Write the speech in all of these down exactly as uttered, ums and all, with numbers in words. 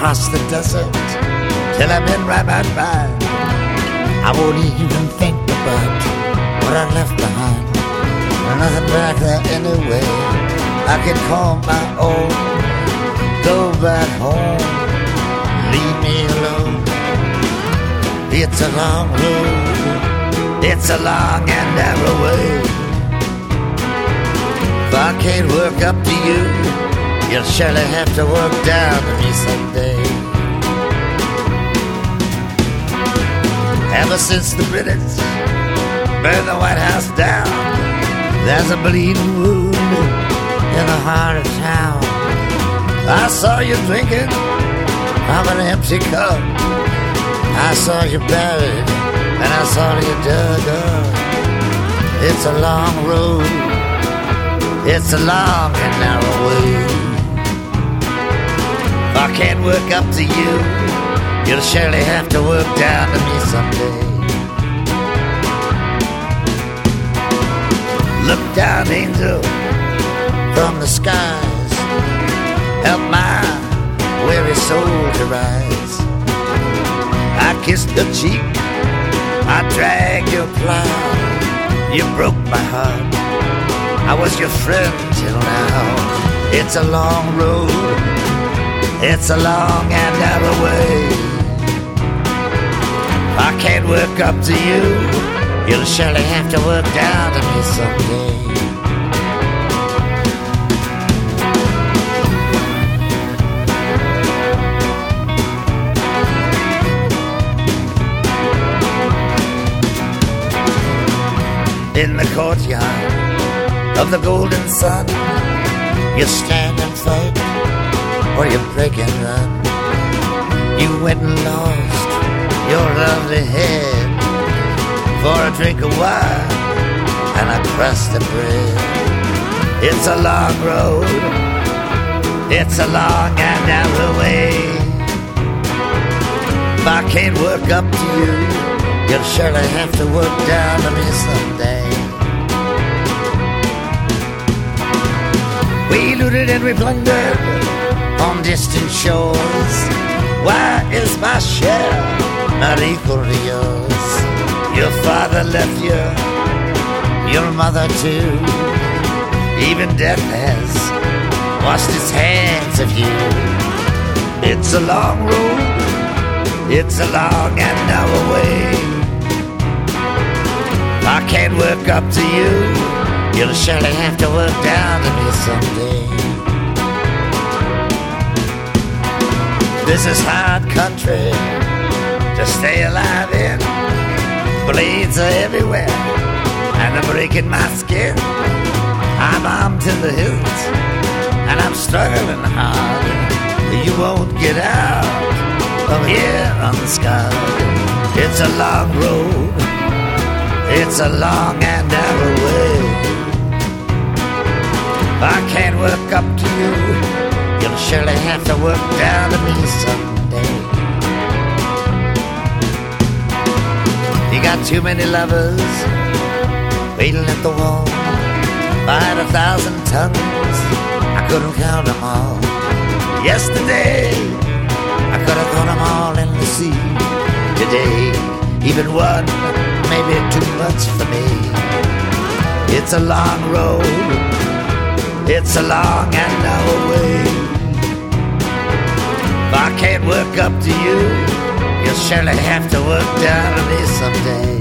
across the desert till I'm in right by by. I won't even think about what I left behind. Nothing back there anyway. I can call my own. Go back home. Leave me alone. It's a long road. It's a long and narrow way. If I can't work up to you, you'll surely have to work down to me someday. Ever since the British burned the White House down, there's a bleeding wound in the heart of town. I saw you drinking from an empty cup. I saw you buried and I saw you dug up. It's a long road. It's a long and narrow way. If I can't work up to you, you'll surely have to work down to me someday. Look down, angel, from the skies. Help my weary soul to rise. I kissed your cheek, I dragged your plow. You broke my heart, I was your friend till now. It's a long road, it's a long and narrow way. If I can't work up to you, you'll surely have to work down to me someday. In the courtyard of the golden sun, you stand and fight, or you break and run. You went and lost your lovely head for a drink of wine and a crust of bread. It's a long road, it's a long and narrow way. If I can't work up to you, you'll surely have to work down to me someday. We looted and we plundered on distant shores. Why is my share not equal to yours? Your father left you, your mother too. Even death has washed its hands of you. It's a long road, it's a long and narrow way. I can't work up to you, you'll surely have to work down to me someday. This is hard country to stay alive in. Blades are everywhere and they're breaking my skin. I'm armed to the hilt and I'm struggling hard. You won't get out of here unscarred. It's a long road, it's a long and narrow way. If I can't work up to you, you'll surely have to work down to me someday. You got too many lovers waiting at the wall. Fight a thousand tongues, I couldn't count them all. Yesterday, I could have thrown them all in the sea. Today, even one may be too much for me. It's a long road, it's a long and narrow way. If I can't work up to you, you'll surely have to work down to me someday.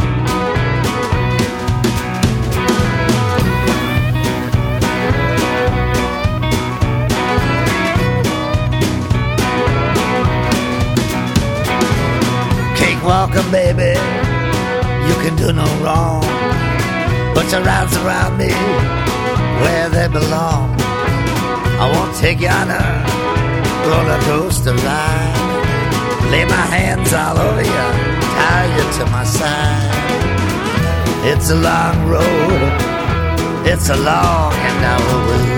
Walking, baby, you can do no wrong. Put your arms around me where they belong. I won't take you on a roller coaster ride. Lay my hands all over you, tie you to my side. It's a long road, it's a long and narrow way.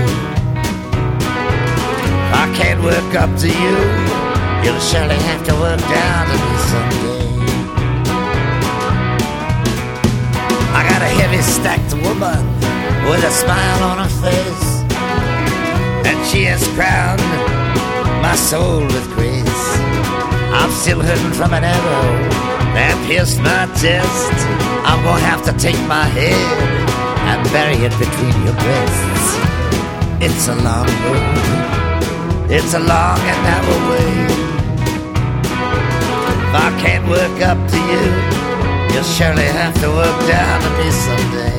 If I can't work up to you, you'll surely have to work down to me someday. I got a heavy-stacked woman with a smile on her face, and she has crowned my soul with grace. still hurting from an arrow that pierced my chest. I'm gonna have to take my head and bury it between your breasts. It's a long road, it's a long and narrow way. If I can't work up to you, you'll surely have to work down to me someday.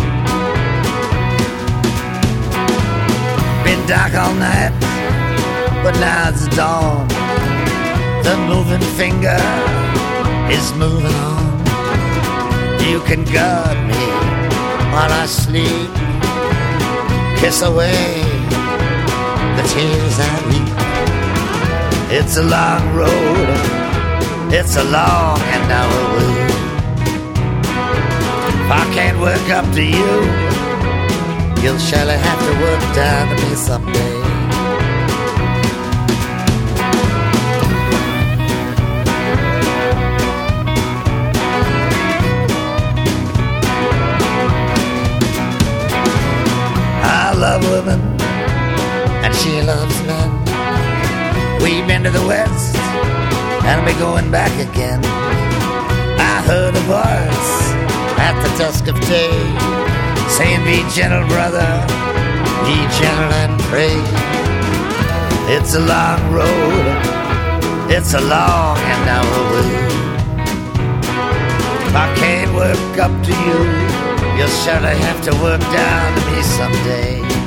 Been dark all night, but now it's dawn. The moving finger is moving on. You can guard me while I sleep. Kiss away the tears I weep. It's a long road, it's a long and narrow way. If I can't work up to you, you'll surely have to work down to me someday. I love women and she loves men. We've been to the west and we're going back again. I heard a voice at the dusk of day saying, be gentle, brother, be gentle and pray. It's a long road, it's a long and narrow way. If I can't work up to you, you'll surely have to work down to me someday.